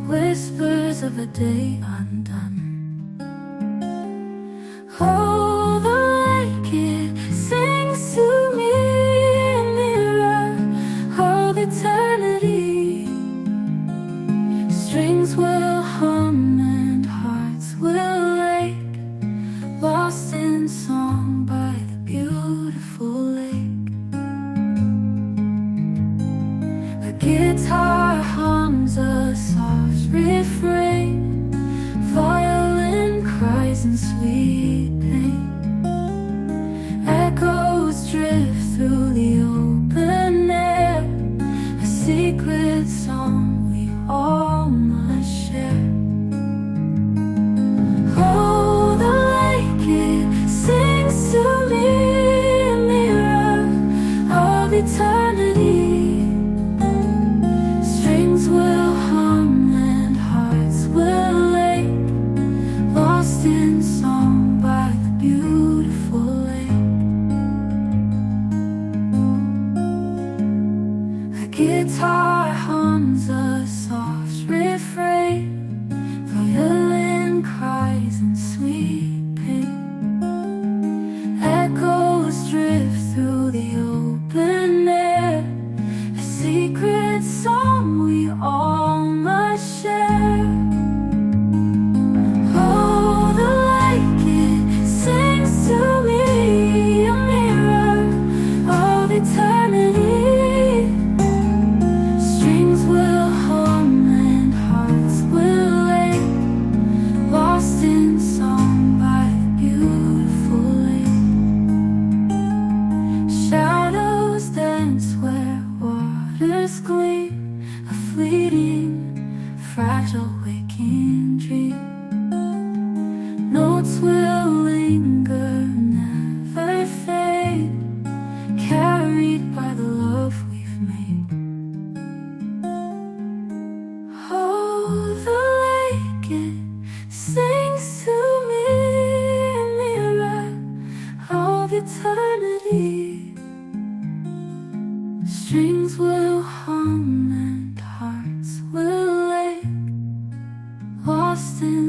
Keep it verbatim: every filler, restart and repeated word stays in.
whispers of a day undone. Oh, the lake, it sings to me, a mirror of eternity. Strings will hum and hearts will ache, lost in song by the beautiful lake. The guitar hums a soft refrain, violin cries in sweet pain. Echoes drift through the open air, a secret song we all must share. Oh, the lake, it sings to me, a mirror of eternity. Strings will hum and hearts will ache, lost in song by the beautiful lake. A guitar hums a soft refrain, violin cries in sweet pain. Echoes drift through the open air, a secret song we all must share. Oh, the lake, it sings to me, a mirror of eternity. Strings will hum and hearts will ache, lost in song by the beautiful lake. Shadows dance where waters gleam, a fleeting, fragile waking dream. Notes will linger, never fade, carried by the love we've made. Oh, the lake, it sings to me, a mirror of eternity. Strings will hum and hearts will ache, lost in